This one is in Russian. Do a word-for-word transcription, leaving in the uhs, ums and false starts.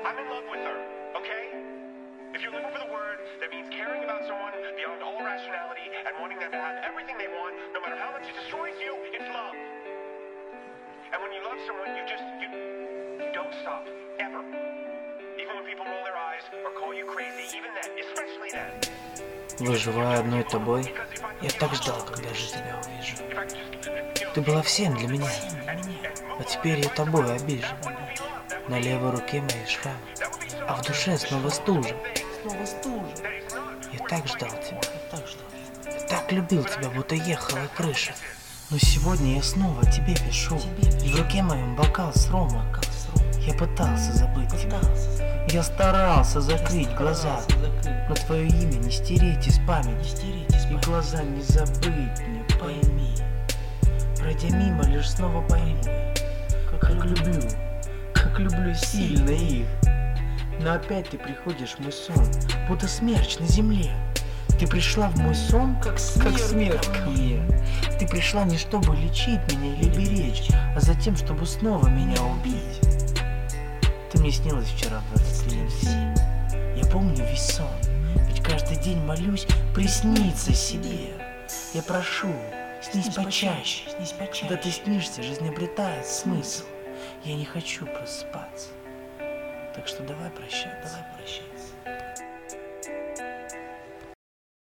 I'm in love with her, okay? If you're looking for the word that means caring about someone beyond all rationality and wanting them to have everything they want, no matter how much it destroys you, it's love. And when you love someone, you just, you, you don't stop, ever. Even when people roll their eyes or call you crazy, even then, especially then. Выживая одной тобой, я так ждал, когда же тебя увижу. Ты была всем для меня, а теперь я тобой обижен. На левой руке мои шрамы, а в душе снова стужа. Я так ждал тебя, я так любил тебя, будто ехала крыша. Но сегодня я снова тебе пишу, и в руке моем бокал с ромом. Я пытался забыть тебя, я старался закрыть глаза, но твое имя не стереть из памяти, и глаза не забыть мне, пойми. Пройдя мимо, лишь снова пойму, как люблю, как люблю сильно их. Но опять ты приходишь в мой сон, будто смерч на земле. Ты пришла в мой сон, как смерть, как смерть ко мне. Ты пришла не чтобы лечить меня или беречь, а за тем, чтобы снова меня убить. Ты мне снилась вчера в двадцать семь. Я помню весь сон, ведь каждый день молюсь присниться себе. Я прошу, снись почаще, когда ты снишься, жизнь обретает смысл. Я не хочу просыпаться, так что давай прощаться, давай прощаться.